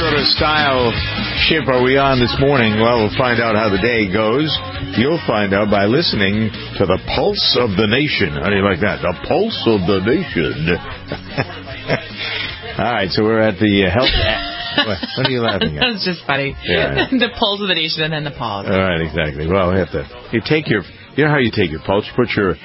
sort of style ship are we on this morning? Well, we'll find out how the day goes. You'll find out by listening to the Pulse of the Nation. How do you like that? The Pulse of the Nation. All right, so we're at the health... What are you laughing at? That's just funny. Yeah. The pulse of the nation and then the pause. All right, exactly. Well, we have to... You know how you take your pulse? You put your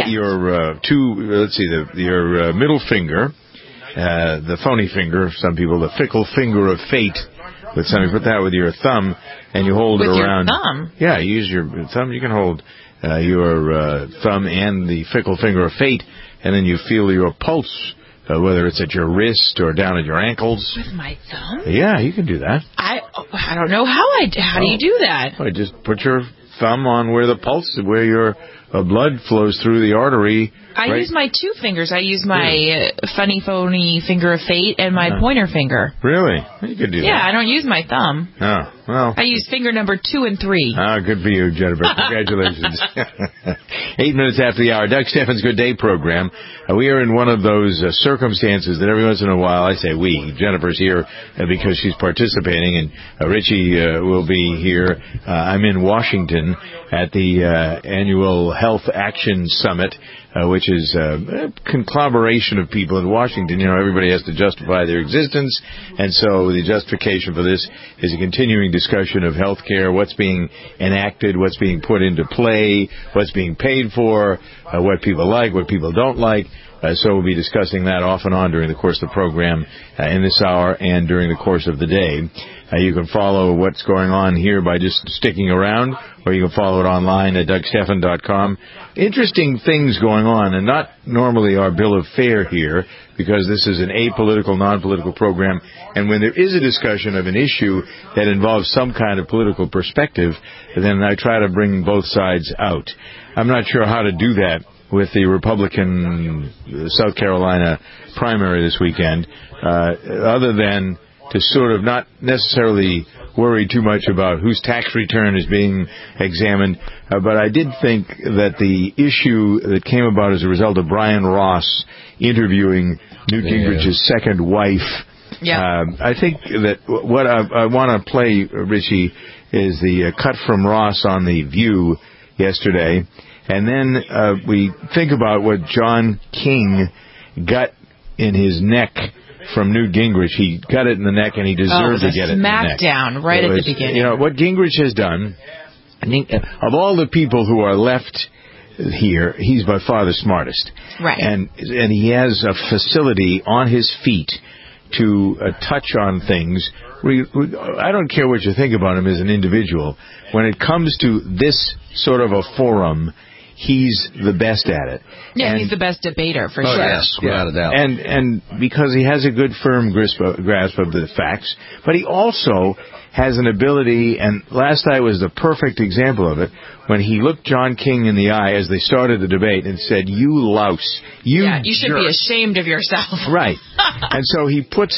middle finger, the phony finger, some people, the fickle finger of fate, but some you put that with your thumb, and you hold it around. With your thumb? Yeah, you use your thumb. You can hold your thumb and the fickle finger of fate, and then you feel your pulse. Whether it's at your wrist or down at your ankles. With my thumb? Yeah, you can do that. I don't know how do you do that? I just put your thumb on where the pulse, where your blood flows through the artery. I use my two fingers. I use my funny phony finger of fate and my pointer finger. Really? You could do that. Yeah, I don't use my thumb. Oh, well. I use finger number 2 and 3. Ah, good for you, Jennifer. Congratulations. 8 minutes after the hour. Doug Steffens' Good Day program. We are in one of those circumstances that every once in a while, I say we, Jennifer's here because she's participating, and Richie will be here. I'm in Washington at the annual Health Action Summit, which is a conglomeration of people in Washington. You know, everybody has to justify their existence, and so the justification for this is a continuing discussion of health care, what's being enacted, what's being put into play, what's being paid for, what people like, what people don't like. So we'll be discussing that off and on during the course of the program in this hour and during the course of the day. You can follow what's going on here by just sticking around, or you can follow it online at DougSteffen.com. Interesting things going on, and not normally our bill of fare here, because this is an apolitical, non-political program, and when there is a discussion of an issue that involves some kind of political perspective, then I try to bring both sides out. I'm not sure how to do that with the Republican South Carolina primary this weekend, other than to sort of not necessarily worry too much about whose tax return is being examined. But I did think that the issue that came about as a result of Brian Ross interviewing Newt Gingrich's second wife, I think that what I want to play, Richie, is the cut from Ross on The View yesterday. And then we think about what John King got in his neck from Newt Gingrich. He got it in the neck, and he deserved to get it in the neck. Smackdown right at the beginning. You know, what Gingrich has done, I think, of all the people who are left here, he's by far the smartest. Right. And he has a facility on his feet to touch on things. I don't care what you think about him as an individual. When it comes to this sort of a forum, he's the best at it. Yeah, and he's the best debater, for sure. Yes, without a doubt. And because he has a good, firm grasp of the facts, but he also has an ability, and last night was the perfect example of it, when he looked John King in the eye as they started the debate and said, "You louse, you should be ashamed of yourself." Right. And so he puts...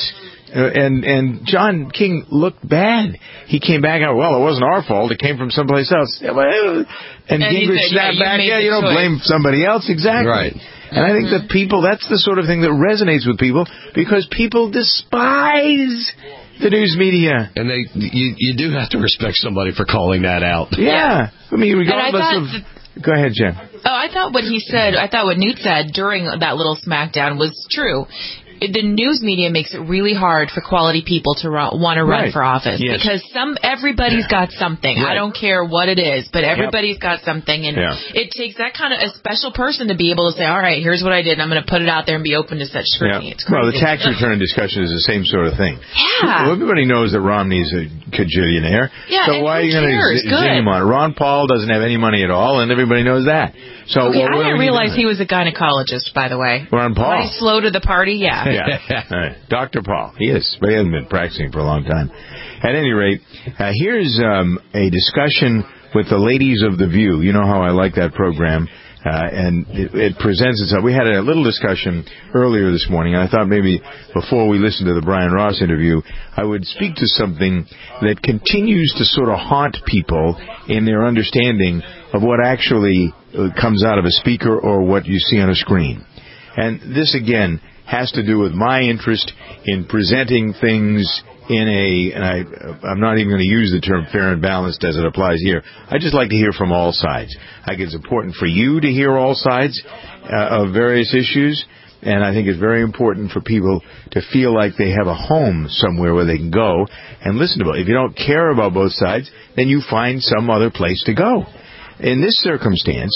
And John King looked bad. He came back out, well, it wasn't our fault. It came from someplace else. And Gingrich snapped back, you don't blame somebody else. Exactly. Right. And I think that people, that's the sort of thing that resonates with people, because people despise the news media. And you do have to respect somebody for calling that out. Yeah. I mean, regardless of... Go ahead, Jen. Oh, I thought what Newt said during that little smackdown was true. The news media makes it really hard for quality people to want to run for office, because everybody's got something. Right. I don't care what it is, but everybody's got something, and it takes that kind of a special person to be able to say, all right, here's what I did, and I'm going to put it out there and be open to such scrutiny. It's crazy. Well, the tax return discussion is the same sort of thing. Yeah. Well, everybody knows that Romney's a cajillionaire. Yeah, so why are you going to zing him on it? Ron Paul doesn't have any money at all, and everybody knows that. So I didn't realize he was a gynecologist, by the way. Ron Paul. He's slow to the party, Yeah. Right. Dr. Paul. He is. But he hasn't been practicing for a long time. At any rate, here's a discussion with the ladies of The View. You know how I like that program. And it presents itself. We had a little discussion earlier this morning, and I thought maybe before we listen to the Brian Ross interview, I would speak to something that continues to sort of haunt people in their understanding of what actually comes out of a speaker or what you see on a screen. And this, again, has to do with my interest in presenting things in I'm not even going to use the term fair and balanced as it applies here. I just like to hear from all sides. I think it's important for you to hear all sides of various issues, and I think it's very important for people to feel like they have a home somewhere where they can go and listen to it. If you don't care about both sides, then you find some other place to go. In this circumstance,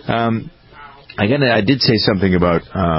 I did say something about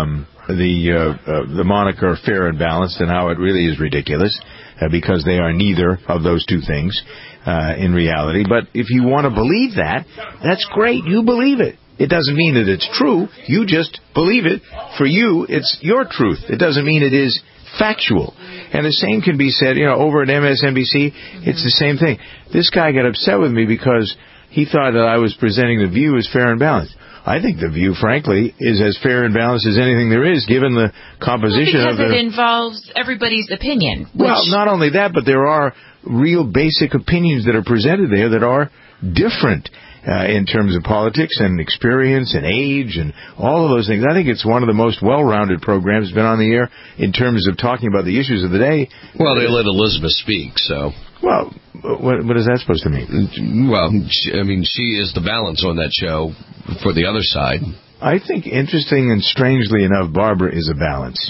the moniker fair and balanced and how it really is ridiculous because they are neither of those two things in reality. But if you want to believe that, that's great. You believe it. It doesn't mean that it's true. You just believe it. For you, it's your truth. It doesn't mean it is factual. And the same can be said, over at MSNBC, it's the same thing. This guy got upset with me because he thought that I was presenting the view as fair and balanced. I think the view, frankly, is as fair and balanced as anything there is, given the composition of because it involves everybody's opinion. Well, not only that, but there are real basic opinions that are presented there that are different in terms of politics and experience and age and all of those things. I think it's one of the most well-rounded programs that's been on the air in terms of talking about the issues of the day. Well, they let Elizabeth speak, so... Well, what is that supposed to mean? Well, she is the balance on that show for the other side. I think, interesting and strangely enough, Barbara is a balance.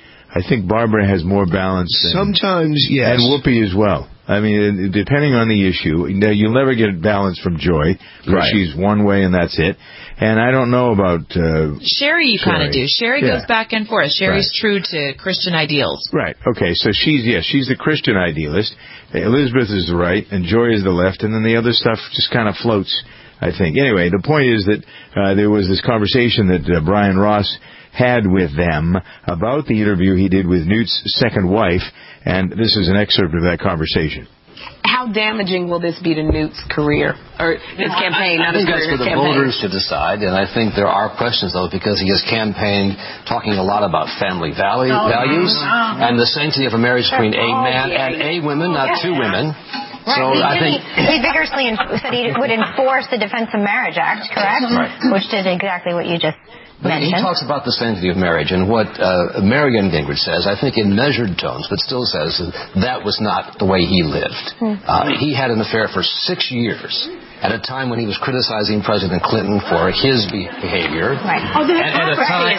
I think Barbara has more balance sometimes, yes. And Whoopi as well. I mean, depending on the issue, you'll never get balance from Joy, because she's one way and that's it. And I don't know about Sherry. You kind of do. Sherry goes back and forth. Sherry's true to Christian ideals. Right. Okay. So she's the Christian idealist. Elizabeth is the right, and Joy is the left, and then the other stuff just kind of floats, I think. Anyway, the point is that there was this conversation that Brian Ross had with them about the interview he did with Newt's second wife, and this is an excerpt of that conversation. How damaging will this be to Newt's career, or his campaign? I think that's for the voters to decide, and I think there are questions, though, because he has campaigned talking a lot about family values and the sanctity of a marriage between a man and a woman, not two women. Right. So he vigorously said he would enforce the Defense of Marriage Act, correct? Right. Which did exactly what you just mentioned. He talks about the sanctity of marriage, and what Marion Gingrich says, I think in measured tones, but still says that was not the way he lived. He had an affair for 6 years at a time when he was criticizing President Clinton for his behavior. Right. And at a time,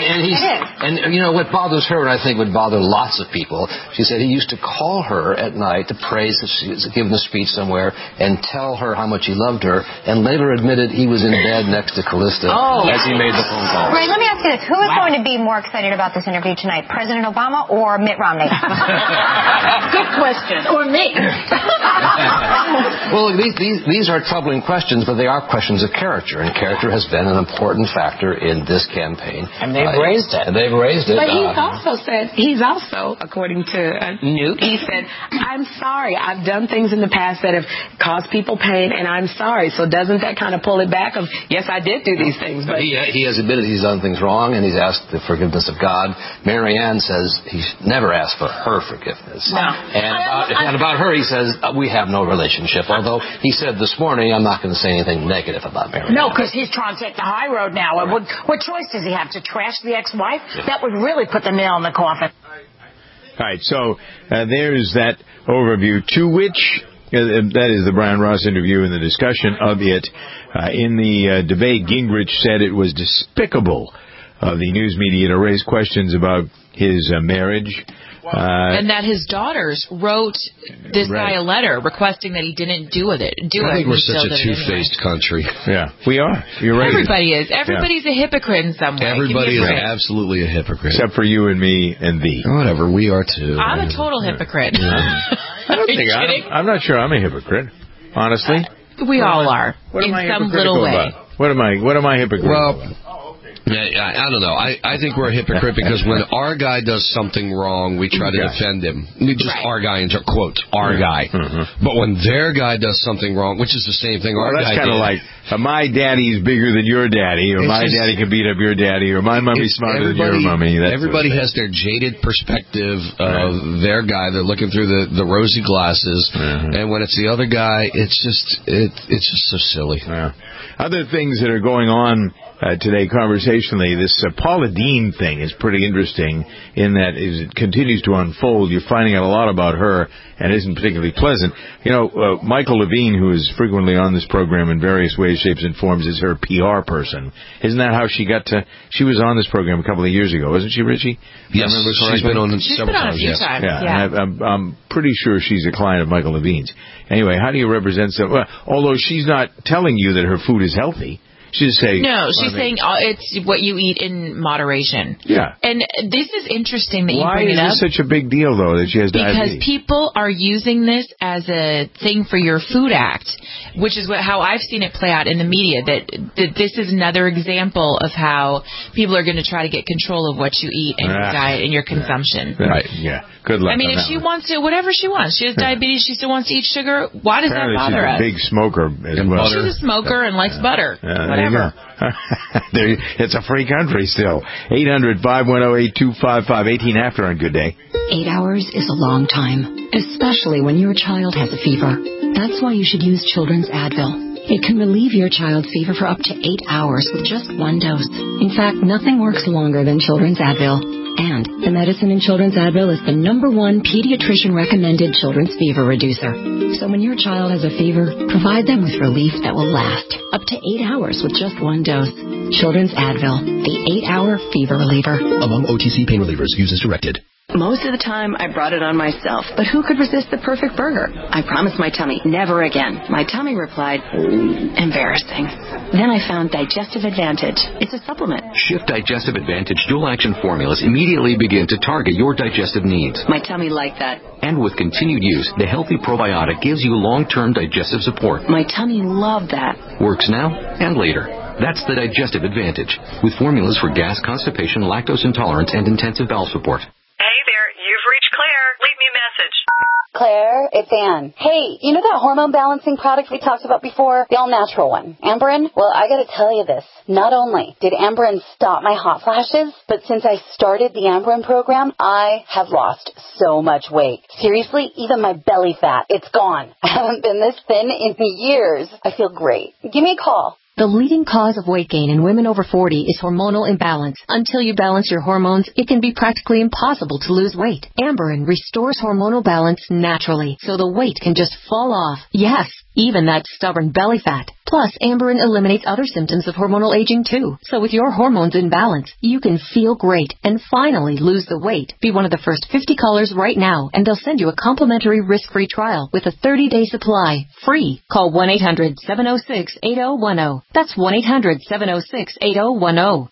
and what bothers her, and I think would bother lots of people, she said he used to call her at night to praise that she was giving a speech somewhere and tell her how much he loved her, and later admitted he was in bed next to Callista as he made the phone call. Right, let me ask you this. Who is going to be more excited about this interview tonight, President Obama or Mitt Romney? Good question. Or me. Well, these are troubling questions, but they are questions of character, and character has been an important factor in this campaign. And they've raised it. But he's also, according to Newt, he said, I'm sorry, I've done things in the past that have caused people pain, and I'm sorry. So doesn't that kind of pull it back of, yes, I did do these things. But he has admitted he's done things wrong, and he's asked the forgiveness of God. Marianne says he's never asked for her forgiveness. No. And about her, he says, we have no relationship, although he said this morning, I'm not going to say anything negative about Marianne. No, because he's trying to take the high road now. Right. What choice does he have? To trash the ex-wife? Yeah. That would really put the nail in the coffin. All right, so there's that overview, to which, that is the Brian Ross interview and the discussion of it. In the debate, Gingrich said it was despicable of the news media to raise questions about his marriage. And that his daughters wrote this guy a letter requesting that he didn't do it. I think we're such a two-faced country. Yeah, we are. You're right. Everybody is. Everybody's a hypocrite in some way. Everybody is absolutely a hypocrite. Except for you and me and thee. Whatever, we are too. I'm a total hypocrite. I'm not sure I'm a hypocrite, honestly. We all are, in some little way. What am I hypocritical about? I don't know. I think we're a hypocrite because when our guy does something wrong, we try to defend him. We just our guy, into quotes, our guy. Mm-hmm. But when their guy does something wrong, which is the same thing our guy did. That's kind of like my daddy is bigger than your daddy, or my daddy can beat up your daddy, or my mummy's smarter than your mummy. Everybody has their jaded perspective of their guy. They're looking through the rosy glasses, and when it's the other guy, it's just so silly. Yeah. Other things that are going on today conversationally, this Paula Deen thing is pretty interesting in that as it continues to unfold, you're finding out a lot about her and isn't particularly pleasant. You know, Michael Levine, who is frequently on this program in various ways, shapes, and forms, is her PR person. Isn't that how she got to... She was on this program a couple of years ago, wasn't she, Richie? Yes, she's been on several times. A few times. Yeah. And I'm pretty sure she's a client of Michael Levine's. Anyway, how do you represent... although she's not telling you that her food is healthy. She's saying... No, she's saying it's what you eat in moderation. Yeah. And this is interesting that you bring it up. Why is this such a big deal, though, that she has diabetes? Because people are using this as a thing for your food act, which is how I've seen it play out in the media, that this is another example of how people are going to try to get control of what you eat and your diet and your consumption. Right, yeah. Good luck. I mean, if she wants to, whatever she wants. She has diabetes, she still wants to eat sugar. Why does that bother us? She's a big smoker as well. She's a smoker and likes butter. Whatever. It's a free country still. 800-510-8255, 18 after on Good Day. 8 hours is a long time, especially when your child has a fever. That's why you should use Children's Advil. It can relieve your child's fever for up to 8 hours with just one dose. In fact, nothing works longer than Children's Advil. And the medicine in Children's Advil is the #1 pediatrician-recommended children's fever reducer. So when your child has a fever, provide them with relief that will last up to 8 hours with just one dose. Children's Advil, the 8-hour fever reliever. Among OTC pain relievers, use as directed. Most of the time, I brought it on myself, but who could resist the perfect burger? I promised my tummy, never again. My tummy replied, embarrassing. Then I found Digestive Advantage. It's a supplement. Shift Digestive Advantage dual-action formulas immediately begin to target your digestive needs. My tummy liked that. And with continued use, the Healthy Probiotic gives you long-term digestive support. My tummy loved that. Works now and later. That's the Digestive Advantage, with formulas for gas, constipation, lactose intolerance, and intensive bowel support. Hey there, you've reached Claire. Leave me a message. Claire, it's Ann. Hey, you know that hormone balancing product we talked about before? The all-natural one. Amberen? Well, I gotta tell you this. Not only did Amberen stop my hot flashes, but since I started the Amberen program, I have lost so much weight. Seriously, even my belly fat, it's gone. I haven't been this thin in years. I feel great. Give me a call. The leading cause of weight gain in women over 40 is hormonal imbalance. Until you balance your hormones, it can be practically impossible to lose weight. Amberen restores hormonal balance naturally, so the weight can just fall off. Yes, even that stubborn belly fat. Plus, Amberen eliminates other symptoms of hormonal aging too. So with your hormones in balance, you can feel great and finally lose the weight. Be one of the first 50 callers right now, and they'll send you a complimentary risk-free trial with a 30-day supply, free. Call 1-800-706-8010. That's 1-800-706-8010.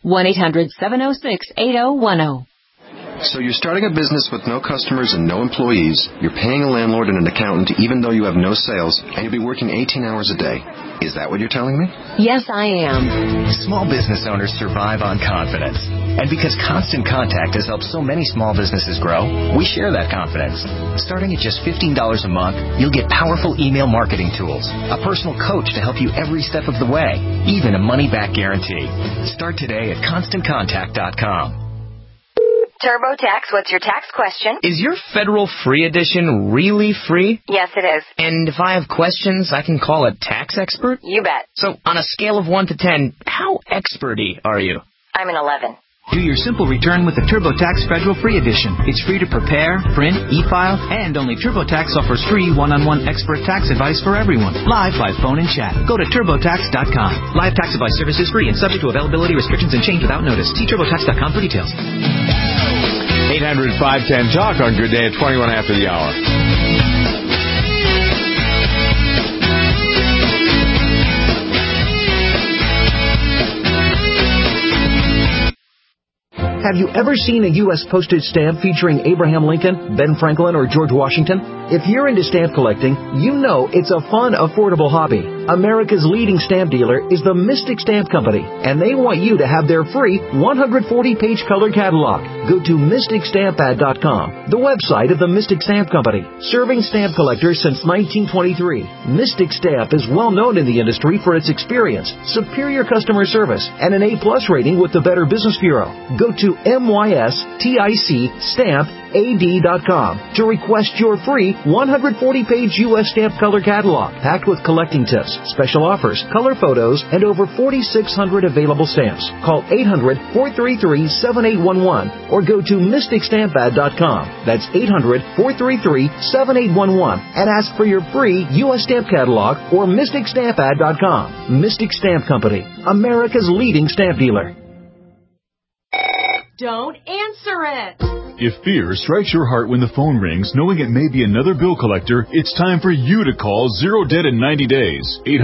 1-800-706-8010. So you're starting a business with no customers and no employees. You're paying a landlord and an accountant even though you have no sales, and you'll be working 18 hours a day. Is that what you're telling me? Yes, I am. Small business owners survive on confidence. And because Constant Contact has helped so many small businesses grow, we share that confidence. Starting at just $15 a month, you'll get powerful email marketing tools, a personal coach to help you every step of the way, even a money-back guarantee. Start today at ConstantContact.com. TurboTax, what's your tax question? Is your federal free edition really free? Yes, it is. And if I have questions, I can call a tax expert? You bet. So, on a scale of 1 to 10, how expert-y are you? I'm an 11. Do your simple return with the TurboTax Federal Free Edition. It's free to prepare, print, e-file, and only TurboTax offers free one-on-one expert tax advice for everyone, live by phone and chat. Go to TurboTax.com. Live tax advice service is free and subject to availability, restrictions, and change without notice. See TurboTax.com for details. 800-510-TALK on Good Day at 21 after the hour. Have you ever seen a U.S. postage stamp featuring Abraham Lincoln, Ben Franklin, or George Washington? If you're into stamp collecting, you know it's a fun, affordable hobby. America's leading stamp dealer is the Mystic Stamp Company, and they want you to have their free 140-page color catalog. Go to MysticStampAd.com, the website of the Mystic Stamp Company, serving stamp collectors since 1923. Mystic Stamp is well known in the industry for its experience, superior customer service, and an A+ rating with the Better Business Bureau. Go to MysticStampAd.com to request your free 140-page U.S. stamp color catalog, packed with collecting tips, special offers, color photos, and over 4,600 available stamps. Call 800-433-7811 or go to MysticStampAd.com. That's 800-433-7811 and ask for your free U.S. stamp catalog or MysticStampAd.com. Mystic Stamp Company, America's leading stamp dealer. Don't answer it. If fear strikes your heart when the phone rings, knowing it may be another bill collector, it's time for you to call Zero Debt in 90 days.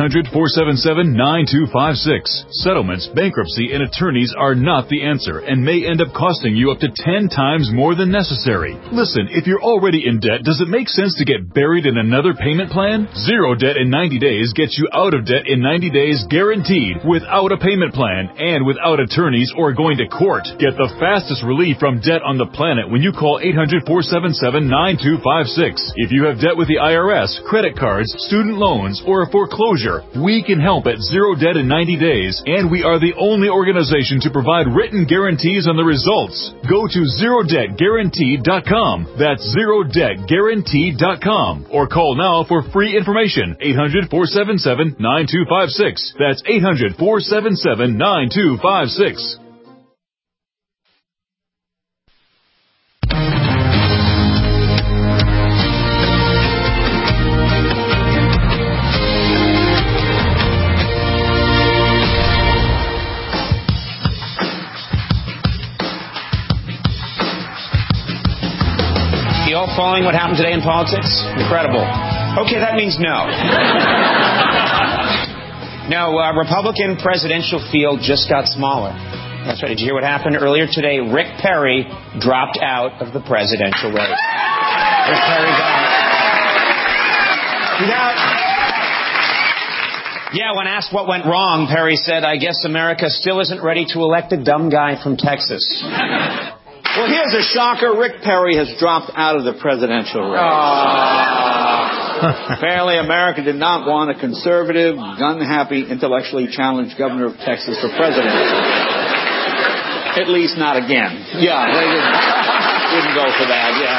800-477-9256. Settlements, bankruptcy, and attorneys are not the answer and may end up costing you up to 10 times more than necessary. Listen, if you're already in debt, does it make sense to get buried in another payment plan? Zero Debt in 90 days gets you out of debt in 90 days guaranteed, without a payment plan and without attorneys or going to court. Get the fastest relief from debt on the planet when you call 800-477-9256. If you have debt with the IRS, credit cards, student loans, or a foreclosure, we can help at Zero Debt in 90 days, and we are the only organization to provide written guarantees on the results. Go to ZeroDebtGuaranteed.com. That's ZeroDebtGuaranteed.com. Or call now for free information. 800-477-9256. That's 800-477-9256. Following what happened today in politics? Incredible. Okay, that means no. No, Republican presidential field just got smaller. That's right. Did you hear what happened earlier today? Rick Perry dropped out of the presidential race. Rick Perry when asked what went wrong, Perry said, "I guess America still isn't ready to elect a dumb guy from Texas." Well, here's a shocker. Rick Perry has dropped out of the presidential race. Apparently, America did not want a conservative, gun-happy, intellectually challenged governor of Texas for president. At least not again. Yeah, they didn't go for that. Yeah.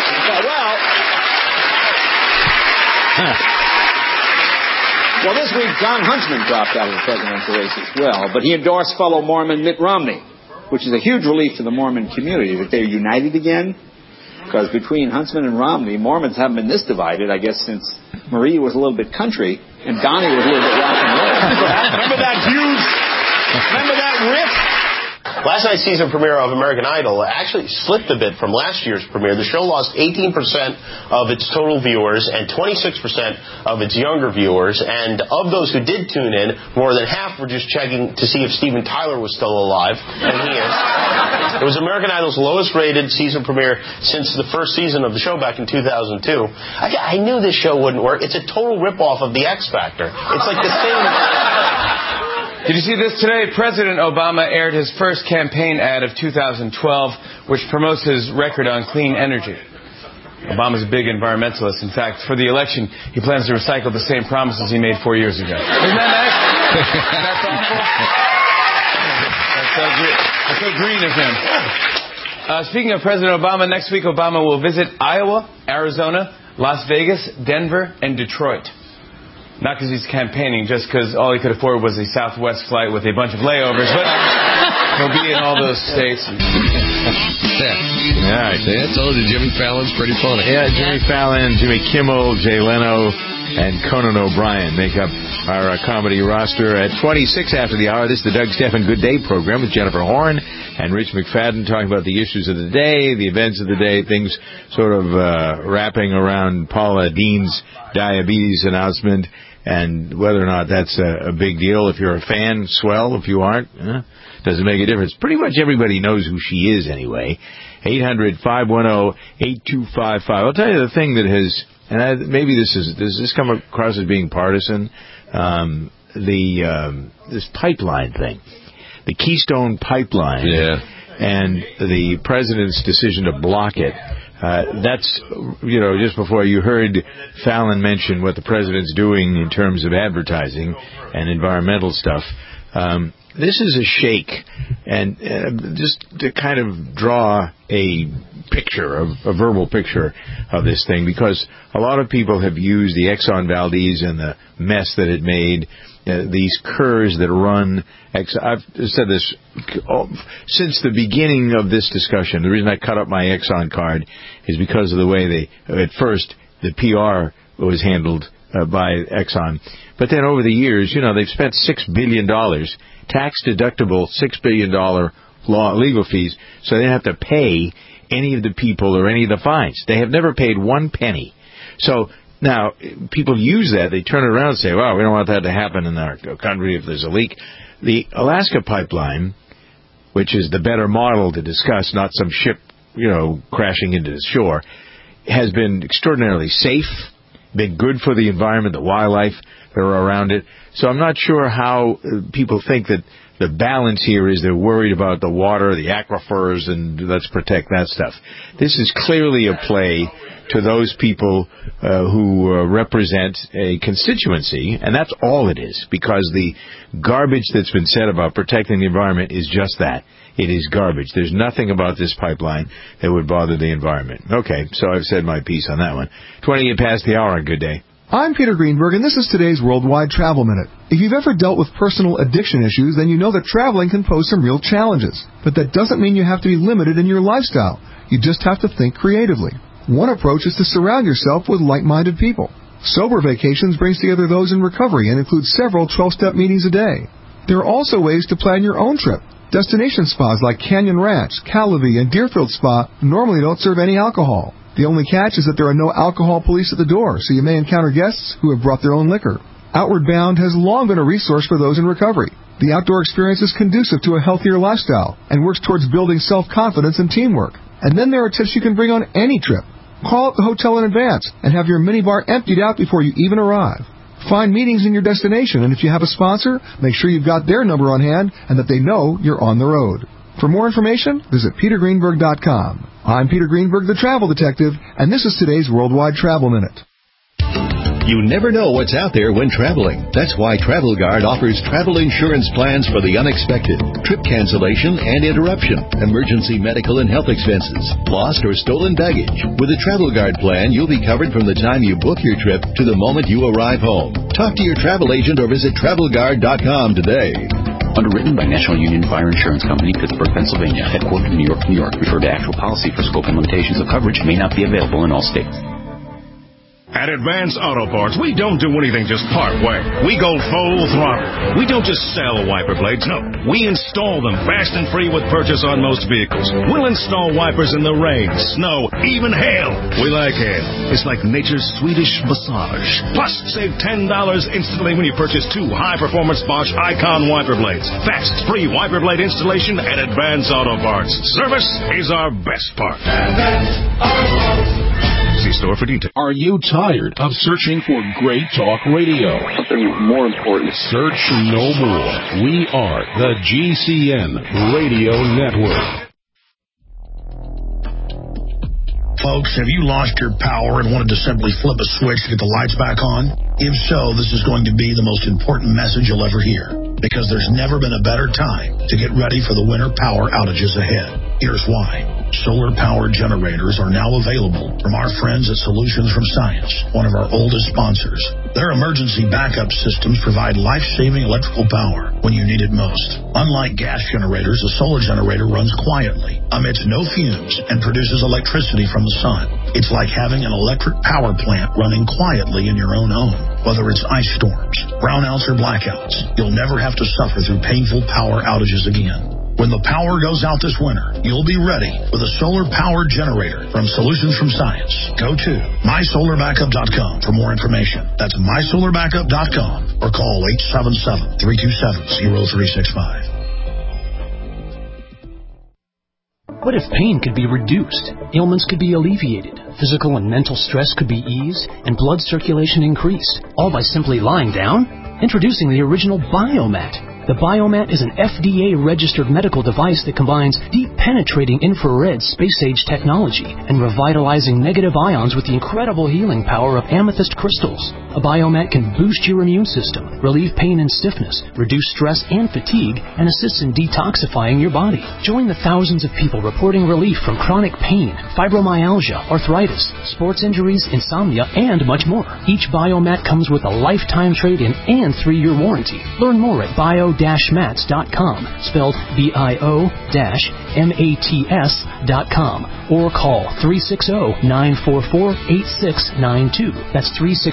Well, this week, John Huntsman dropped out of the presidential race as well, but he endorsed fellow Mormon Mitt Romney, which is a huge relief to the Mormon community that they're united again. Because between Huntsman and Romney, Mormons haven't been this divided, I guess, since Marie was a little bit country and Donnie was a little bit rock and roll. Remember that riff? Last night's season premiere of American Idol actually slipped a bit from last year's premiere. The show lost 18% of its total viewers and 26% of its younger viewers. And of those who did tune in, more than half were just checking to see if Steven Tyler was still alive. And he is. It was American Idol's lowest rated season premiere since the first season of the show back in 2002. I knew this show wouldn't work. It's a total ripoff of The X Factor. It's like the same... Did you see this today? President Obama aired his first campaign ad of 2012, which promotes his record on clean energy. Obama's a big environmentalist. In fact, for the election, he plans to recycle the same promises he made 4 years ago. Isn't that nice? That's awful. That's so green of him. Speaking of President Obama, next week Obama will visit Iowa, Arizona, Las Vegas, Denver, and Detroit. Not because he's campaigning, just because all he could afford was a Southwest flight with a bunch of layovers. But he'll be in all those states. Yeah, I told you, Jimmy Fallon's pretty funny. Yeah, Jimmy Fallon, Jimmy Kimmel, Jay Leno, and Conan O'Brien make up our comedy roster. At 26 after the hour, this is the Doug Stephan Good Day program with Jennifer Horn and Rich McFadden talking about the issues of the day, the events of the day, things sort of wrapping around Paula Dean's diabetes announcement and whether or not that's a big deal. If you're a fan, swell. If you aren't, doesn't make a difference. Pretty much everybody knows who she is anyway. 800-510-8255. I'll tell you the thing that has, and maybe does this come across as being partisan? this pipeline thing, the Keystone Pipeline, and the president's decision to block it. That's, just before you heard Fallon mention what the president's doing in terms of advertising and environmental stuff. This is a shake, and just to kind of draw a verbal picture of this thing, because a lot of people have used the Exxon Valdez and the mess that it made, these curs that run. I've said this since the beginning of this discussion. The reason I cut up my Exxon card is because of the way at first, the PR was handled by Exxon. But then over the years, they've spent $6 billion, tax-deductible $6 billion legal fees, so they don't have to pay any of the people or any of the fines. They have never paid one penny. So now, people use that. They turn it around and say, well, we don't want that to happen in our country if there's a leak. The Alaska pipeline, which is the better model to discuss, not some ship, crashing into the shore, has been extraordinarily safe, been good for the environment, the wildlife that are around it. So I'm not sure how people think that the balance here is they're worried about the water, the aquifers, and let's protect that stuff. This is clearly a play to those people who represent a constituency, and that's all it is, because the garbage that's been said about protecting the environment is just that. It is garbage. There's nothing about this pipeline that would bother the environment. Okay, so I've said my piece on that one. 28 past the hour. Good day. I'm Peter Greenberg, and this is today's Worldwide Travel Minute. If you've ever dealt with personal addiction issues, then you know that traveling can pose some real challenges. But that doesn't mean you have to be limited in your lifestyle. You just have to think creatively. One approach is to surround yourself with like-minded people. Sober Vacations brings together those in recovery and includes several 12-step meetings a day. There are also ways to plan your own trip. Destination spas like Canyon Ranch, Calavie, and Deerfield Spa normally don't serve any alcohol. The only catch is that there are no alcohol police at the door, so you may encounter guests who have brought their own liquor. Outward Bound has long been a resource for those in recovery. The outdoor experience is conducive to a healthier lifestyle and works towards building self-confidence and teamwork. And then there are tips you can bring on any trip. Call up the hotel in advance and have your minibar emptied out before you even arrive. Find meetings in your destination, and if you have a sponsor, make sure you've got their number on hand and that they know you're on the road. For more information, visit petergreenberg.com. I'm Peter Greenberg, the Travel Detective, and this is today's Worldwide Travel Minute. You never know what's out there when traveling. That's why Travel Guard offers travel insurance plans for the unexpected, trip cancellation and interruption, emergency medical and health expenses, lost or stolen baggage. With a Travel Guard plan, you'll be covered from the time you book your trip to the moment you arrive home. Talk to your travel agent or visit TravelGuard.com today. Underwritten by National Union Fire Insurance Company, Pittsburgh, Pennsylvania. Headquartered in New York, New York. Refer to actual policy for scope and limitations of coverage. May not be available in all states. At Advance Auto Parts, we don't do anything just part way. We go full throttle. We don't just sell wiper blades, no. We install them fast and free with purchase on most vehicles. We'll install wipers in the rain, snow, even hail. We like hail. It's like nature's Swedish massage. Plus, save $10 instantly when you purchase 2 high-performance Bosch Icon wiper blades. Fast, free wiper blade installation at Advance Auto Parts. Service is our best part. Advance Auto Parts. See store for details. Are you tired of searching for great talk radio? Something more important. Search no more. We are the GCN Radio Network. Folks, have you lost your power and wanted to simply flip a switch to get the lights back on? If so, this is going to be the most important message you'll ever hear, because there's never been a better time to get ready for the winter power outages ahead. Here's why. Solar-powered generators are now available from our friends at Solutions from Science, one of our oldest sponsors. Their emergency backup systems provide life-saving electrical power when you need it most. Unlike gas generators, a solar generator runs quietly, emits no fumes, and produces electricity from the sun. It's like having an electric power plant running quietly in your own home. Whether it's ice storms, brownouts, or blackouts, you'll never have to suffer through painful power outages again. When the power goes out this winter, you'll be ready with a solar-powered generator from Solutions from Science. Go to mysolarbackup.com for more information. That's mysolarbackup.com or call 877-327-0365. What if pain could be reduced, ailments could be alleviated, physical and mental stress could be eased, and blood circulation increased, all by simply lying down? Introducing the original Biomat. The Biomat is an FDA-registered medical device that combines deep penetrating infrared space-age technology and revitalizing negative ions with the incredible healing power of amethyst crystals. A Biomat can boost your immune system, relieve pain and stiffness, reduce stress and fatigue, and assists in detoxifying your body. Join the thousands of people reporting relief from chronic pain, fibromyalgia, arthritis, sports injuries, insomnia, and much more. Each Biomat comes with a lifetime trade-in and 3-year warranty. Learn more at bio-mats.com, spelled bio-mats.com, or call 360-944-8692. That's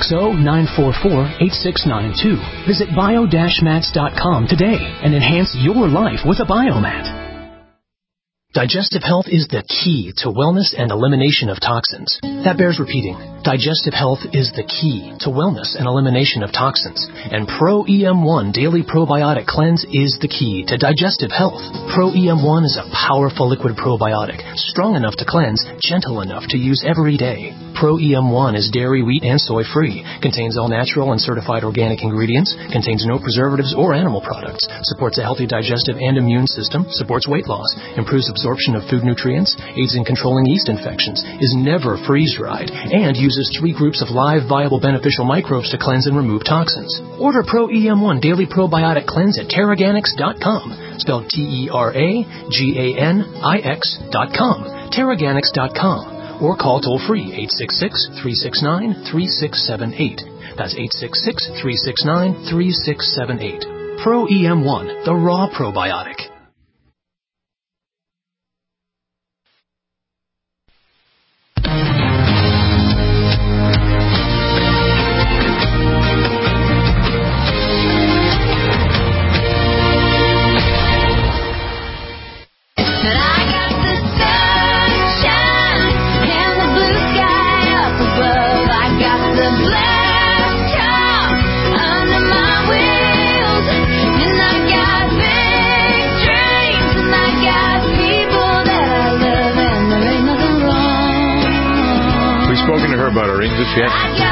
360-944-8692. Visit bio-mats.com today and enhance your life with a Biomat. Digestive health is the key to wellness and elimination of toxins. That bears repeating. Digestive health is the key to wellness and elimination of toxins. And Pro-EM1 Daily Probiotic Cleanse is the key to digestive health. Pro-EM1 is a powerful liquid probiotic, strong enough to cleanse, gentle enough to use every day. Pro-EM1 is dairy, wheat, and soy-free, contains all natural and certified organic ingredients, contains no preservatives or animal products, supports a healthy digestive and immune system, supports weight loss, improves absorption of food nutrients, aids in controlling yeast infections, is never freeze-dried, and uses 3 groups of live, viable, beneficial microbes to cleanse and remove toxins. Order Pro-EM1 Daily Probiotic Cleanse at Terraganix.com, spelled Terraganix.com, Terraganix.com. Or call toll-free 866-369-3678. That's 866-369-3678. Pro-EM1, the raw probiotic. About our English yet?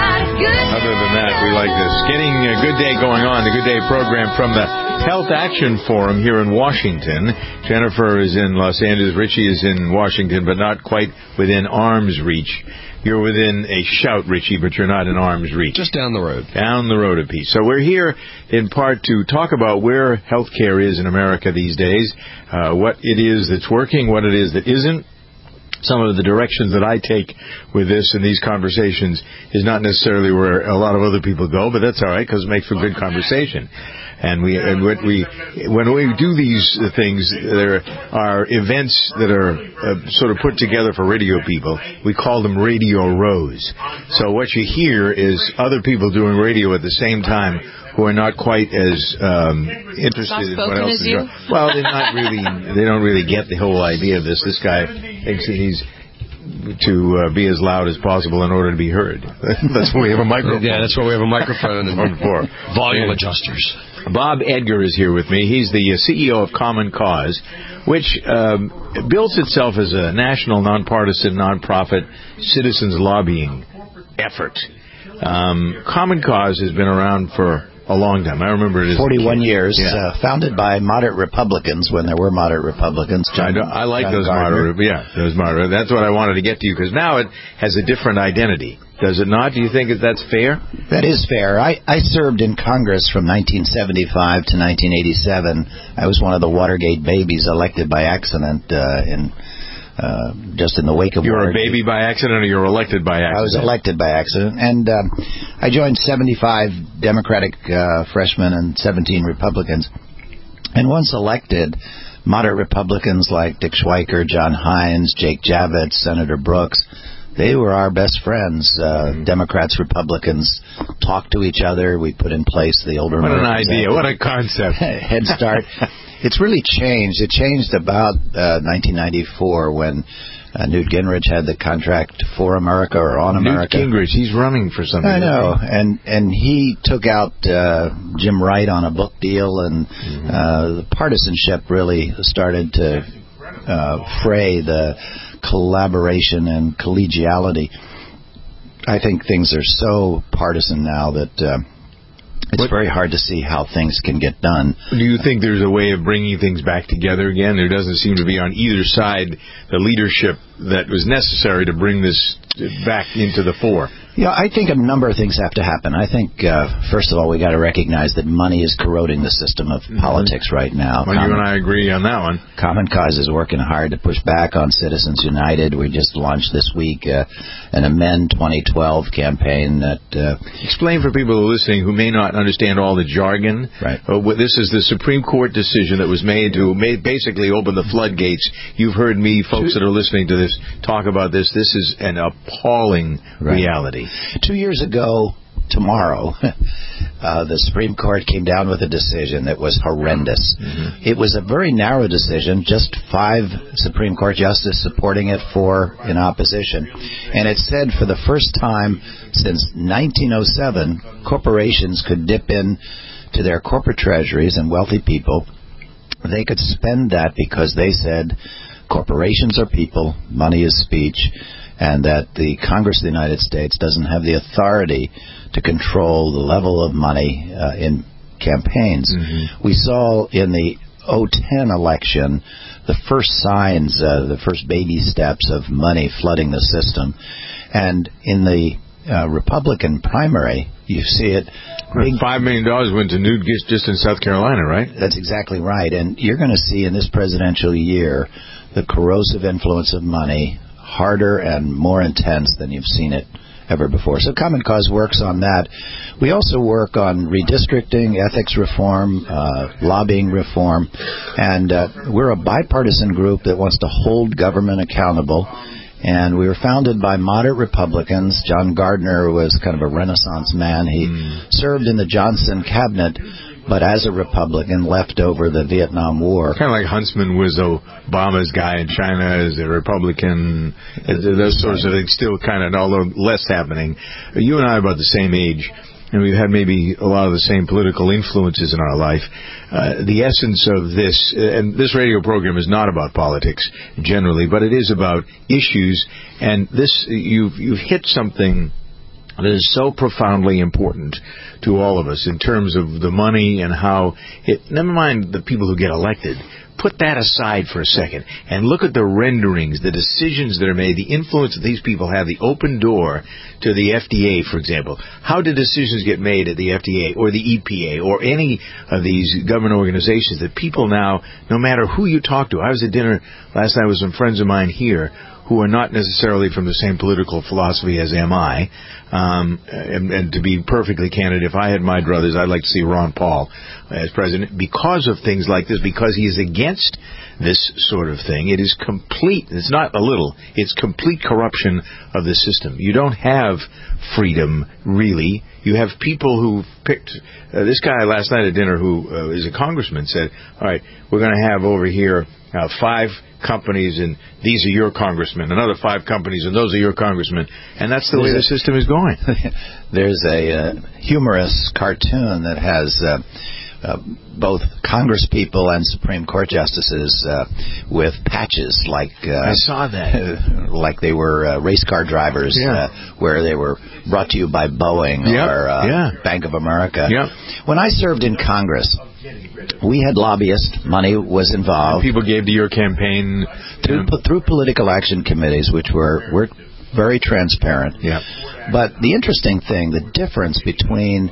Other than that, we like this. Getting a good day going on, the Good Day program from the Health Action Forum here in Washington. Jennifer is in Los Angeles. Richie is in Washington, but not quite within arm's reach. You're within a shout, Richie, but you're not in arm's reach. Just down the road. Down the road a piece. So we're here in part to talk about where healthcare is in America these days, what it is that's working, what it is that isn't. Some of the directions that I take with this and these conversations is not necessarily where a lot of other people go, but that's all right because it makes for good conversation. And when we do these things, there are events that are sort of put together for radio people. We call them radio rows. So what you hear is other people doing radio at the same time who are not quite as interested in what else is going on. Well, they're not really. They don't really get the whole idea of this. This guy thinks that he's to be as loud as possible in order to be heard. That's why we have a microphone. Yeah, that's why we have a microphone and volume adjusters. Bob Edgar is here with me. He's the CEO of Common Cause, which builds itself as a national, nonpartisan, nonprofit citizens lobbying effort. Common Cause has been around for a long time. I remember it as 41 years. Yeah. Founded by moderate Republicans when there were moderate Republicans. I like those moderate. Yeah, those moderate. That's what I wanted to get to you because now it has a different identity. Does it not? Do you think that that's fair? That is fair. I served in Congress from 1975 to 1987. I was one of the Watergate babies elected by accident just in the wake of You're a baby by accident or you're elected by accident? I was elected by accident. And I joined 75 Democratic freshmen and 17 Republicans. And once elected, moderate Republicans like Dick Schweiker, John Hines, Jake Javits, Senator Brooks, they were our best friends. Democrats, Republicans talked to each other. We put in place the Older What an idea. What a concept. Head Start. It's really changed. It changed about 1994 when Newt Gingrich had the contract for America or on America. Newt Gingrich, he's running for something. I know. And he took out Jim Wright on a book deal, and the partisanship really started to fray the collaboration and collegiality. I think things are so partisan now that It's very hard to see how things can get done. Do you think there's a way of bringing things back together again? There doesn't seem to be on either side the leadership that was necessary to bring this back into the fore. Yeah, I think a number of things have to happen. I think, first of all, we got to recognize that money is corroding the system of politics right now. Well, you and I agree on that one. Common Cause is working hard to push back on Citizens United. We just launched this week an Amend 2012 campaign that... Explain for people who are listening who may not understand all the jargon. Right. This is the Supreme Court decision that was made to basically open the floodgates. You've heard me, folks that are listening to this, talk about this. This is an appalling reality. 2 years ago tomorrow, the Supreme Court came down with a decision that was horrendous. It was a very narrow decision, just 5 Supreme Court justices supporting it, 4 in opposition. And it said for the first time since 1907, corporations could dip in to their corporate treasuries, and wealthy people, they could spend that because they said corporations are people, money is speech, and that the Congress of the United States doesn't have the authority to control the level of money in campaigns. We saw in the 2010 election the first signs, the first baby steps of money flooding the system. And in the Republican primary, you see it. $5 million went to Newt just in South Carolina, right? That's exactly right. And you're going to see in this presidential year the corrosive influence of money harder and more intense than you've seen it ever before. So Common Cause works on that. We also work on redistricting, ethics reform, lobbying reform, and we're a bipartisan group that wants to hold government accountable. And we were founded by moderate Republicans. John Gardner was kind of a Renaissance man. He served in the Johnson cabinet, but as a Republican, left over the Vietnam War. Kind of like Huntsman was Obama's guy in China as a Republican. Those sorts of things still kind of, although less happening. You and I are about the same age, and we've had maybe a lot of the same political influences in our life. The essence of this, and this radio program is not about politics generally, but it is about issues, and this, you've hit something that is so profoundly important to all of us in terms of the money and how it, never mind the people who get elected, put that aside for a second and look at the renderings, the decisions that are made, the influence that these people have, the open door to the FDA, for example. How do decisions get made at the FDA or the EPA or any of these government organizations that people now, no matter who you talk to, I was at dinner last night with some friends of mine here who are not necessarily from the same political philosophy as am I. And to be perfectly candid, if I had my druthers, I'd like to see Ron Paul as president because of things like this, because he is against this sort of thing. It is complete, it's not a little, it's complete corruption of the system. You don't have freedom, really. You have people who picked, this guy last night at dinner who is a congressman said, all right, we're going to have over here 5 companies, and these are your congressmen, another 5 companies, and those are your congressmen. And that's the way the system is going. There's a humorous cartoon that has both Congress people and Supreme Court justices with patches like I saw that like they were race car drivers, where they were brought to you by Boeing or Bank of America. When I served in Congress, we had lobbyists. Money was involved. People gave to your campaign through political action committees, which were very transparent. But the interesting thing, the difference between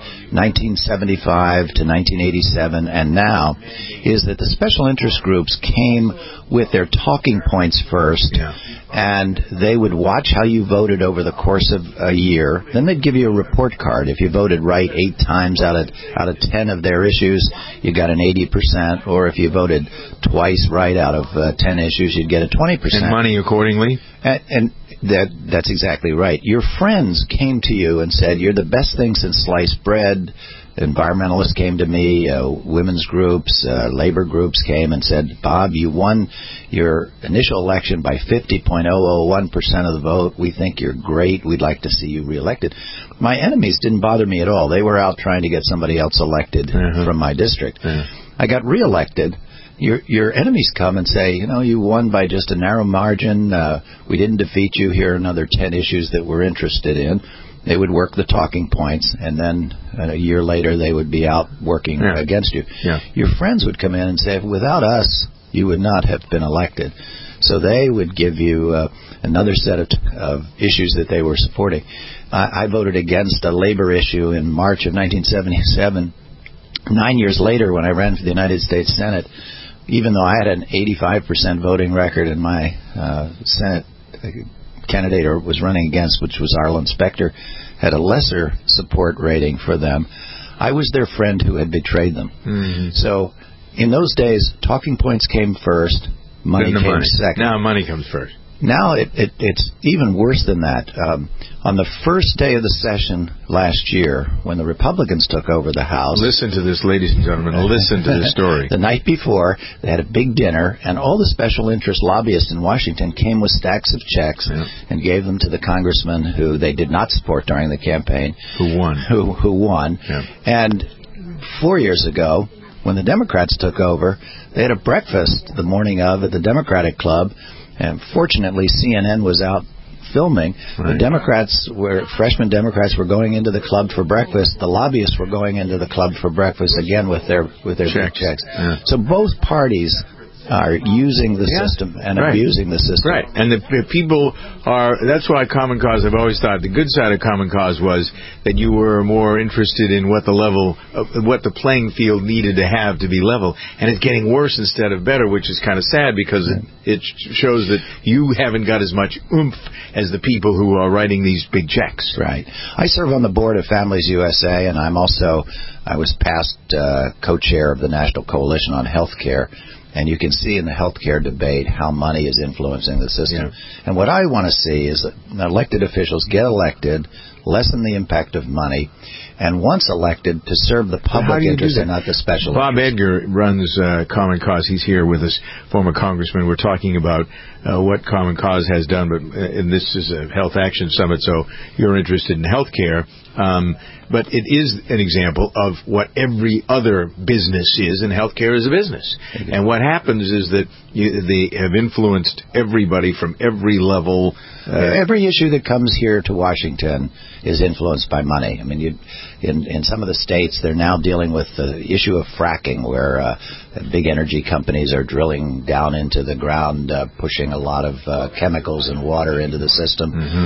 1975 to 1987 and now, is that the special interest groups came with their talking points first, and they would watch how you voted over the course of a year. Then they'd give you a report card. If you voted right 8 times out of 10 of their issues, you got an 80%, or if you voted twice right out of 10 issues, you'd get a 20%. And money accordingly. And that's exactly right. Your friends came to you and said, you're the best thing since sliced bread. Environmentalists came to me, women's groups, labor groups came and said, Bob, you won your initial election by 50.001% of the vote. We think you're great. We'd like to see you reelected. My enemies didn't bother me at all. They were out trying to get somebody else elected from my district. I got reelected. Your enemies come and say, you won by just a narrow margin. We didn't defeat you. Here are another 10 issues that we're interested in. They would work the talking points, and then a year later they would be out working against you. Yeah. Your friends would come in and say, without us, you would not have been elected. So they would give you another set of issues that they were supporting. I voted against a labor issue in March of 1977. 9 years later, when I ran for the United States Senate, even though I had an 85% voting record and my Senate candidate or was running against, which was Arlen Specter, had a lesser support rating for them, I was their friend who had betrayed them. Mm-hmm. So in those days, talking points came first, money came second. Now money comes first. Now it's even worse than that. On the first day of the session last year, when the Republicans took over the House... Listen to this, ladies and gentlemen. Listen to this story. The night before, they had a big dinner, and all the special interest lobbyists in Washington came with stacks of checks and gave them to the congressman who they did not support during the campaign. Who won. Who won. Yeah. And 4 years ago, when the Democrats took over, they had a breakfast the morning of at the Democratic Club. And fortunately, CNN was out filming. Right. The freshman Democrats were going into the club for breakfast. The lobbyists were going into the club for breakfast again with their big checks. Yeah. So both parties are using the system and abusing the system. Right. And the people are, that's why Common Cause, I've always thought the good side of Common Cause was that you were more interested in what the level, what the playing field needed to have to be level. And it's getting worse instead of better, which is kind of sad because it shows that you haven't got as much oomph as the people who are writing these big checks. Right. I serve on the board of Families USA, and I was past co-chair of the National Coalition on Health Care. And you can see in the healthcare debate how money is influencing the system. Yeah. And what I want to see is that elected officials get elected, lessen the impact of money, and once elected, to serve the public interest and not the special Bob interest. Edgar runs Common Cause. He's here with us, former congressman. We're talking about what Common Cause has done, and this is a Health Action Summit, so you're interested in health care. But it is an example of what every other business is, and healthcare is a business. Okay. And what happens is that they have influenced everybody from every level. Every issue that comes here to Washington is influenced by money. I mean, in some of the states, they're now dealing with the issue of fracking, where big energy companies are drilling down into the ground, pushing a lot of chemicals and water into the system. Mm-hmm.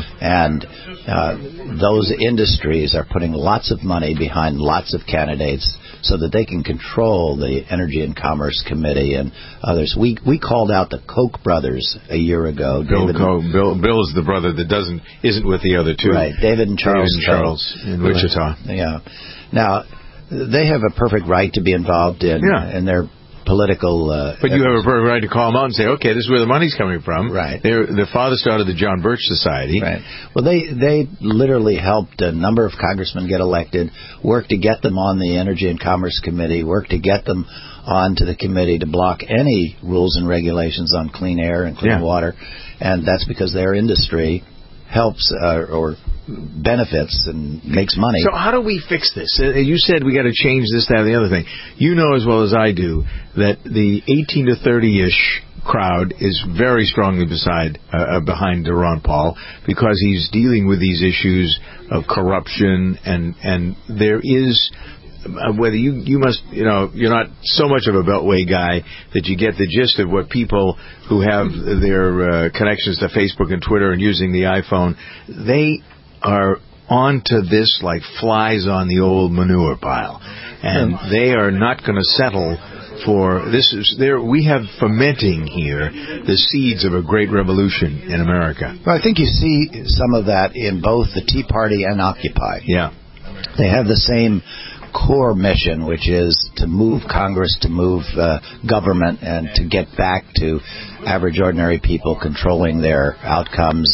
And those industries are putting lots of money behind lots of candidates so that they can control the Energy and Commerce Committee and others. We called out the Koch brothers a year ago. Bill's the brother that isn't with the other two. Right, David and Charles in Wichita. Yeah. Now, they have a perfect right to be involved in their political... but you have a perfect right to call them out and say, okay, this is where the money's coming from. Right. The father started the John Birch Society. Right. Well, they literally helped a number of congressmen get elected, worked to get them on the Energy and Commerce Committee, worked to get them onto the committee to block any rules and regulations on clean air and clean water. And that's because their industry helps or benefits and makes money. So how do we fix this? You said we got to change this, that, and the other thing. You know as well as I do that the 18 to 30-ish crowd is very strongly behind Ron Paul because he's dealing with these issues of corruption and there is... whether you must, you're not so much of a Beltway guy that you get the gist of what people who have their connections to Facebook and Twitter and using the iPhone, they are onto this like flies on the old manure pile. And they are not going to settle for this. We have fermenting here the seeds of a great revolution in America. Well, I think you see some of that in both the Tea Party and Occupy. Yeah. They have the same core mission, which is to move Congress, to move government, and to get back to average, ordinary people controlling their outcomes.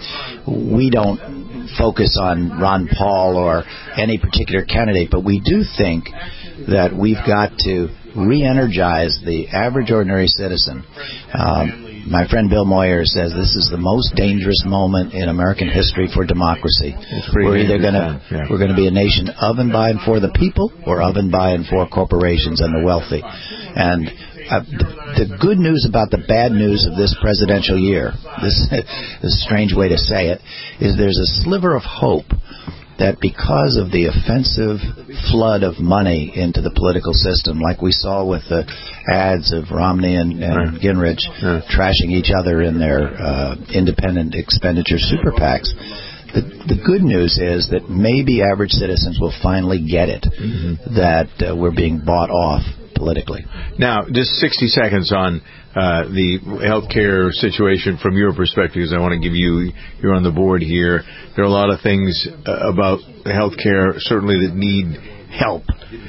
We don't focus on Ron Paul or any particular candidate, but we do think that we've got to re-energize the average, ordinary citizen. My friend Bill Moyer says this is the most dangerous moment in American history for democracy. We're either we're going to be a nation of and by and for the people, or of and by and for corporations and the wealthy. And the good news about the bad news of this presidential year, this is a strange way to say it, is there's a sliver of hope that because of the offensive flood of money into the political system, like we saw with the ads of Romney and Gingrich trashing each other in their independent expenditure super PACs, the good news is that maybe average citizens will finally get it, that we're being bought off politically. Now, just 60 seconds on the healthcare situation from your perspective, because I want to give you're on the board here. There are a lot of things about healthcare, certainly, that need help.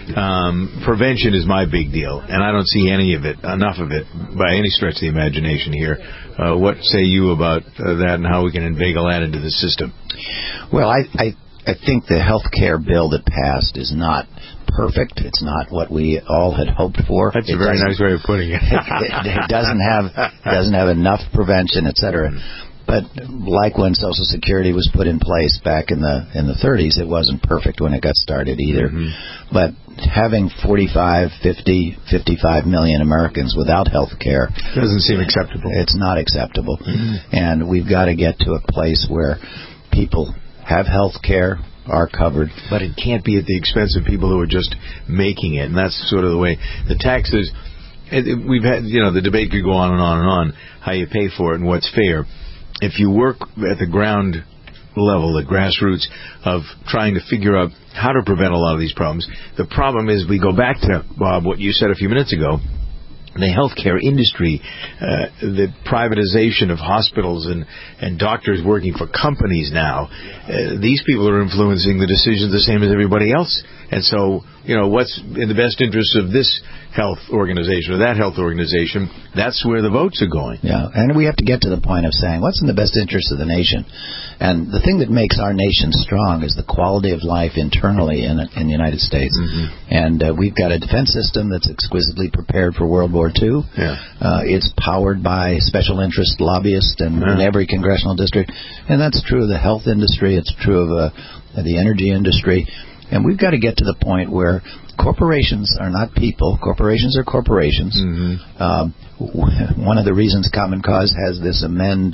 Prevention is my big deal, and I don't see enough of it, by any stretch of the imagination here. What say you about that and how we can inveigle that into the system? Well, I think the health care bill that passed is not perfect. It's not what we all had hoped for. That's a very nice way of putting it. It doesn't have enough prevention, et cetera. But like when Social Security was put in place back in the 30s, it wasn't perfect when it got started either. But having 45, 50, 55 million Americans without health care doesn't seem acceptable. It's not acceptable. And we've got to get to a place where people have health care, are covered. But it can't be at the expense of people who are just making it. And that's sort of the way the taxes, we've had, the debate could go on and on and on, how you pay for it and what's fair. If you work at the ground level, the grassroots of trying to figure out how to prevent a lot of these problems, the problem is we go back to, Bob, what you said a few minutes ago, the healthcare industry, the privatization of hospitals and doctors working for companies now. These people are influencing the decisions the same as everybody else. And so, what's in the best interest of this health organization or that health organization, that's where the votes are going. Yeah, and we have to get to the point of saying, what's in the best interest of the nation? And the thing that makes our nation strong is the quality of life internally in the United States. And we've got a defense system that's exquisitely prepared for World War II. It's powered by special interest lobbyists in every congressional district. And that's true of the health industry. It's true of the energy industry. And we've got to get to the point where corporations are not people. Corporations are corporations. One of the reasons Common Cause has this Amend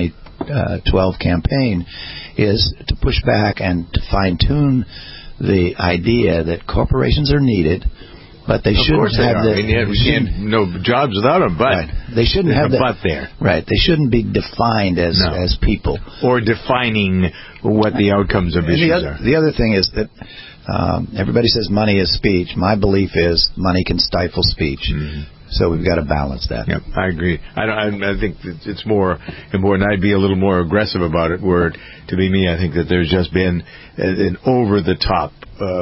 2012 campaign is to push back and to fine-tune the idea that corporations are needed, but they shouldn't have no jobs without them, but they shouldn't have the but there. Right. They shouldn't be defined as people. Or defining what the outcomes of issues are. The other thing is that everybody says money is speech. My belief is money can stifle speech. So we've got to balance that. Yep, I agree. I think it's more important. I'd be a little more aggressive about it. Were it to be me, I think that there's just been an over-the-top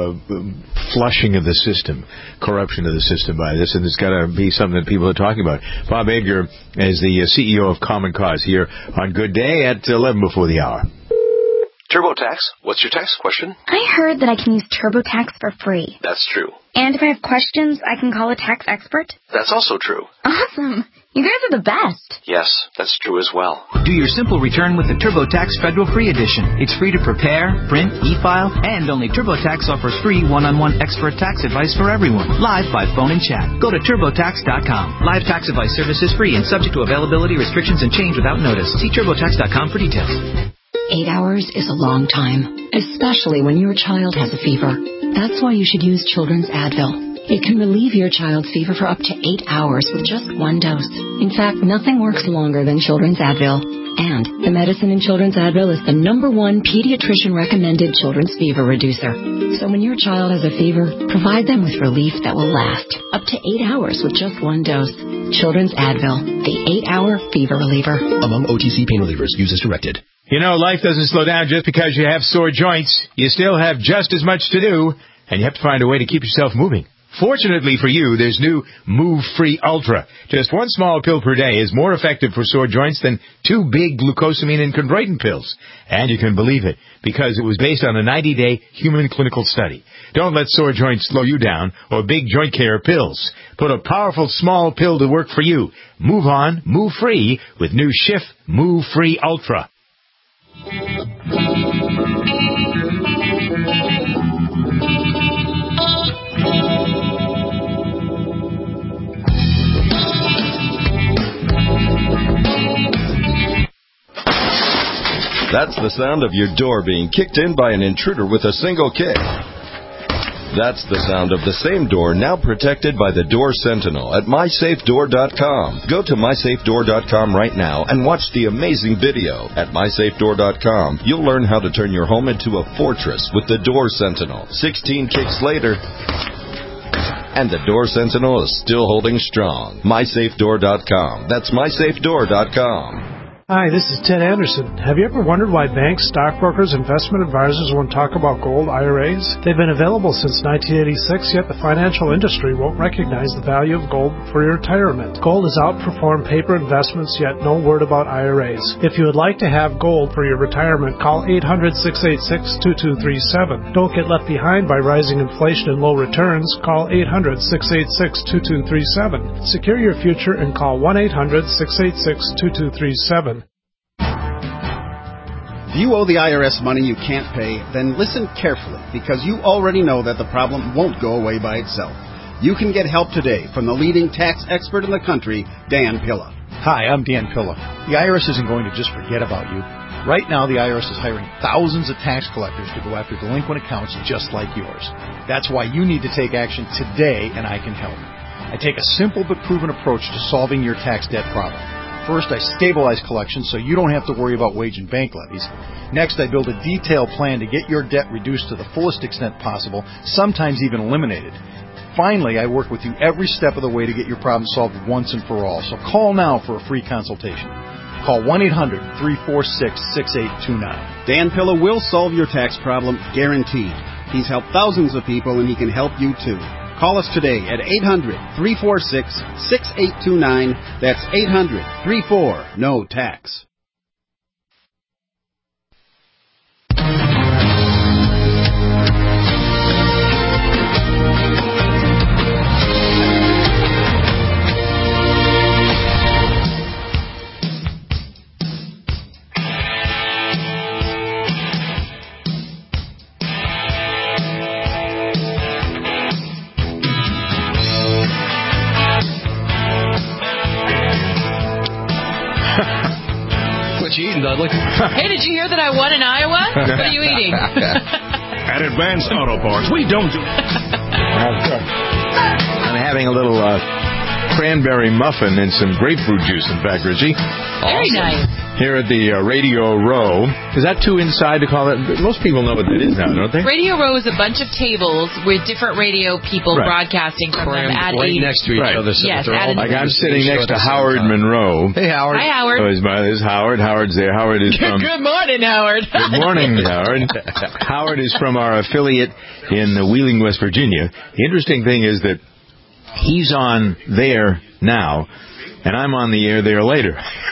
flushing of the system, corruption of the system by this, and it's got to be something that people are talking about. Bob Edgar is the CEO of Common Cause here on Good Day at 11 before the hour. TurboTax, what's your tax question? I heard that I can use TurboTax for free. That's true. And if I have questions, I can call a tax expert? That's also true. Awesome. You guys are the best. Yes, that's true as well. Do your simple return with the TurboTax Federal Free Edition. It's free to prepare, print, e-file, and only TurboTax offers free one-on-one expert tax advice for everyone, live by phone and chat. Go to TurboTax.com. Live tax advice service is free and subject to availability, restrictions, and change without notice. See TurboTax.com for details. 8 hours is a long time, especially when your child has a fever. That's why you should use Children's Advil. It can relieve your child's fever for up to 8 hours with just one dose. In fact, nothing works longer than Children's Advil. And the medicine in Children's Advil is the #1 pediatrician-recommended children's fever reducer. So when your child has a fever, provide them with relief that will last up to 8 hours with just one dose. Children's Advil, the 8-hour fever reliever. Among OTC pain relievers, use as directed. Life doesn't slow down just because you have sore joints. You still have just as much to do, and you have to find a way to keep yourself moving. Fortunately for you, there's new Move Free Ultra. Just one small pill per day is more effective for sore joints than 2 big glucosamine and chondroitin pills. And you can believe it, because it was based on a 90-day human clinical study. Don't let sore joints slow you down or big joint care pills. Put a powerful small pill to work for you. Move on, move free with new Schiff Move Free Ultra. That's the sound of your door being kicked in by an intruder with a single kick. That's the sound of the same door now protected by the Door Sentinel at MySafeDoor.com. Go to MySafeDoor.com right now and watch the amazing video. At MySafeDoor.com, you'll learn how to turn your home into a fortress with the Door Sentinel. 16 kicks later, and the Door Sentinel is still holding strong. MySafeDoor.com. That's MySafeDoor.com. Hi, this is Ted Anderson. Have you ever wondered why banks, stockbrokers, investment advisors won't talk about gold IRAs? They've been available since 1986, yet the financial industry won't recognize the value of gold for your retirement. Gold has outperformed paper investments, yet no word about IRAs. If you would like to have gold for your retirement, call 800-686-2237. Don't get left behind by rising inflation and low returns. Call 800-686-2237. Secure your future and call 1-800-686-2237. If you owe the IRS money you can't pay, then listen carefully, because you already know that the problem won't go away by itself. You can get help today from the leading tax expert in the country, Dan Pilla. Hi, I'm Dan Pilla. The IRS isn't going to just forget about you. Right now, the IRS is hiring thousands of tax collectors to go after delinquent accounts just like yours. That's why you need to take action today, and I can help. I take a simple but proven approach to solving your tax debt problem. First, I stabilize collections so you don't have to worry about wage and bank levies. Next, I build a detailed plan to get your debt reduced to the fullest extent possible, sometimes even eliminated. Finally, I work with you every step of the way to get your problem solved once and for all. So call now for a free consultation. Call 1-800-346-6829. Dan Pilla will solve your tax problem, guaranteed. He's helped thousands of people, and he can help you too. Call us today at 800-346-6829. That's 800-34-NO-TAX. What you eating, Dudley? Hey, did you hear that I won in Iowa? What are you eating? At Advanced Auto Parts, we don't do... I'm having a little cranberry muffin and some grapefruit juice, in fact, Richie. Very nice. Here at the Radio Row. Is that too inside to call it? Most people know what that is now, don't they? Radio Row is a bunch of tables with different radio people broadcasting from them at right next to each other. So yes, like I'm sitting next to Howard Monroe. Hey, Howard. Hi, Howard. This is Howard. Howard's there. Howard is from... Good morning, Howard. Good morning, Howard. Howard is from our affiliate in Wheeling, West Virginia. The interesting thing is that he's on there now, and I'm on the air there later.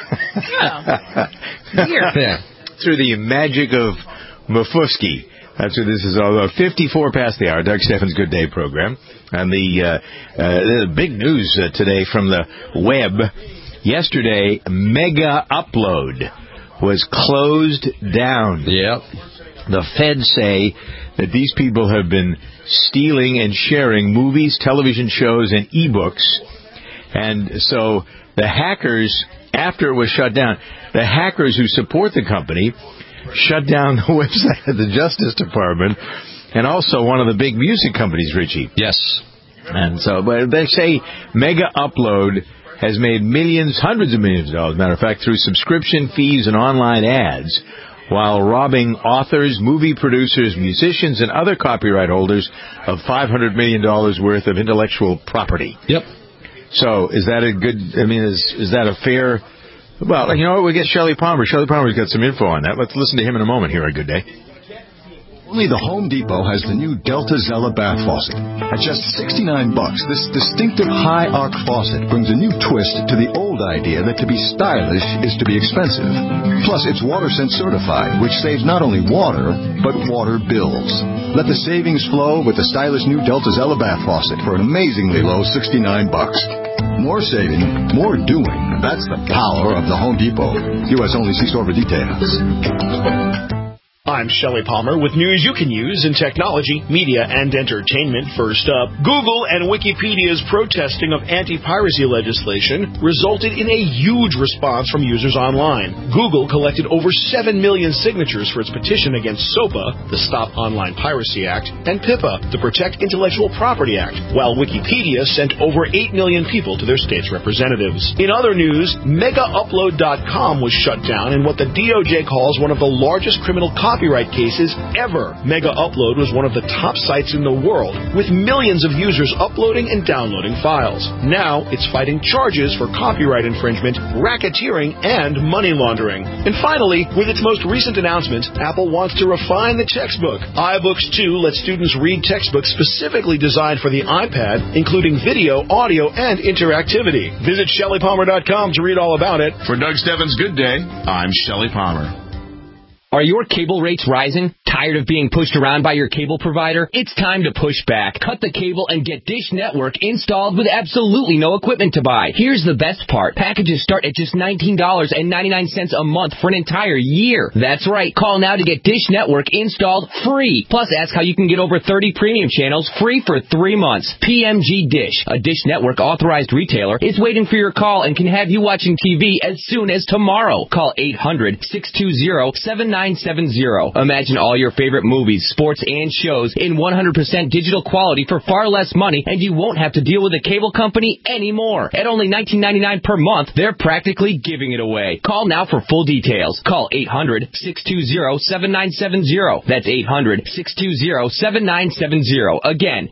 Yeah. Through the magic of Mafufsky. That's what this is all about. 54 past the hour, Doug Steffens' Good Day program. And the big news today from the web. Yesterday, Mega Upload was closed down. Yep. The feds say that these people have been stealing and sharing movies, television shows, and e-books. And so the hackers, after it was shut down, the hackers who support the company shut down the website of the Justice Department and also one of the big music companies, Richie. Yes. And so but they say Mega Upload has made millions, hundreds of millions of dollars, matter of fact, through subscription fees and online ads, while robbing authors, movie producers, musicians, and other copyright holders of $500 million worth of intellectual property. Yep. So is that a good, is that a fair, well, you know what, we'll get Shelley Palmer. Shelley Palmer's got some info on that. Let's listen to him in a moment here on Good Day. Only the Home Depot has the new Delta Zella bath faucet. At just $69, this distinctive high-arc faucet brings a new twist to the old idea that to be stylish is to be expensive. Plus, it's WaterSense certified, which saves not only water, but water bills. Let the savings flow with the stylish new Delta Zella bath faucet for an amazingly low $69. More saving, more doing. That's the power of the Home Depot. U.S. only. See store for details. I'm Shelley Palmer with news you can use in technology, media, and entertainment. First up, Google and Wikipedia's protesting of anti-piracy legislation resulted in a huge response from users online. Google collected over 7 million signatures for its petition against SOPA, the Stop Online Piracy Act, and PIPA, the Protect Intellectual Property Act, while Wikipedia sent over 8 million people to their state's representatives. In other news, MegaUpload.com was shut down in what the DOJ calls one of the largest criminal copyright cases ever. MegaUpload was one of the top sites in the world, with millions of users uploading and downloading files. Now, it's fighting charges for copyright infringement, racketeering, and money laundering. And finally, with its most recent announcement, Apple wants to refine the textbook. iBooks 2 lets students read textbooks specifically designed for the iPad, including video, audio, and interactivity. Visit ShelleyPalmer.com to read all about it. For Doug Stebbins' Good Day, I'm Shelley Palmer. Are your cable rates rising? Tired of being pushed around by your cable provider? It's time to push back. Cut the cable and get Dish Network installed with absolutely no equipment to buy. Here's the best part. Packages start at just $19.99 a month for an entire year. That's right. Call now to get Dish Network installed free. Plus, ask how you can get over 30 premium channels free for 3 months. PMG Dish, a Dish Network authorized retailer, is waiting for your call and can have you watching TV as soon as tomorrow. Call 800-620-7970. Imagine all your favorite movies, sports, and shows in 100% digital quality for far less money, and you won't have to deal with a cable company anymore. At only $19.99 per month, they're practically giving it away. Call now for full details. Call 800-620-7970. That's 800-620-7970. Again,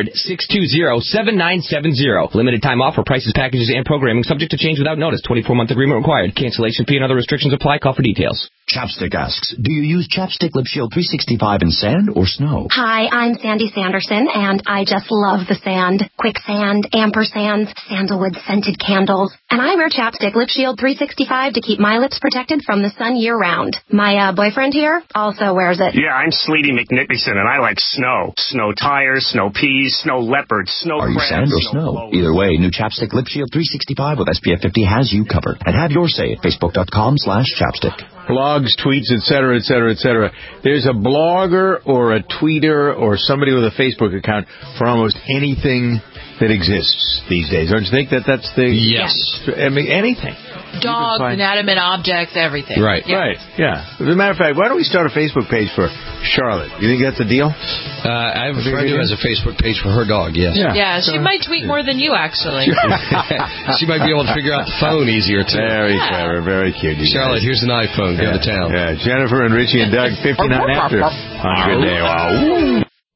800-620-7970. Limited time offer. Prices, packages, and programming subject to change without notice. 24-month agreement required. Cancellation fee and other restrictions apply. Call for details. Chapstick asks, do you use Chapstick Lip Shield 365 in sand or snow? Hi, I'm Sandy Sanderson, and I just love the sand. Quicksand, ampersands, sandalwood scented candles. And I wear Chapstick Lip Shield 365 to keep my lips protected from the sun year-round. My boyfriend here also wears it. Yeah, I'm Sleety McNickerson, and I like snow. Snow tires, snow peas, snow leopards, snow Are you crabs, sand or snow? Either way, new Chapstick Lip Shield 365 with SPF 50 has you covered. And have your say at Facebook.com/chapstick. Blogs, tweets, etc., etc., etc. There's a blogger or a tweeter or somebody with a Facebook account for almost anything that exists these days. Don't you think that's the... Yes. I mean, anything. Dogs, inanimate objects, everything. Right. Yeah. Right, yeah. As a matter of fact, why don't we start a Facebook page for Charlotte? You think that's a deal? I have a friend who has a Facebook page for her dog, yes. Yeah, she might tweet more than you, actually. She might be able to figure out the phone easier, too. Very clever, very cute. Charlotte, here's an iPhone. Go to town. Yeah, Jennifer and Richie and Doug, 59 after. On a good day. Wow.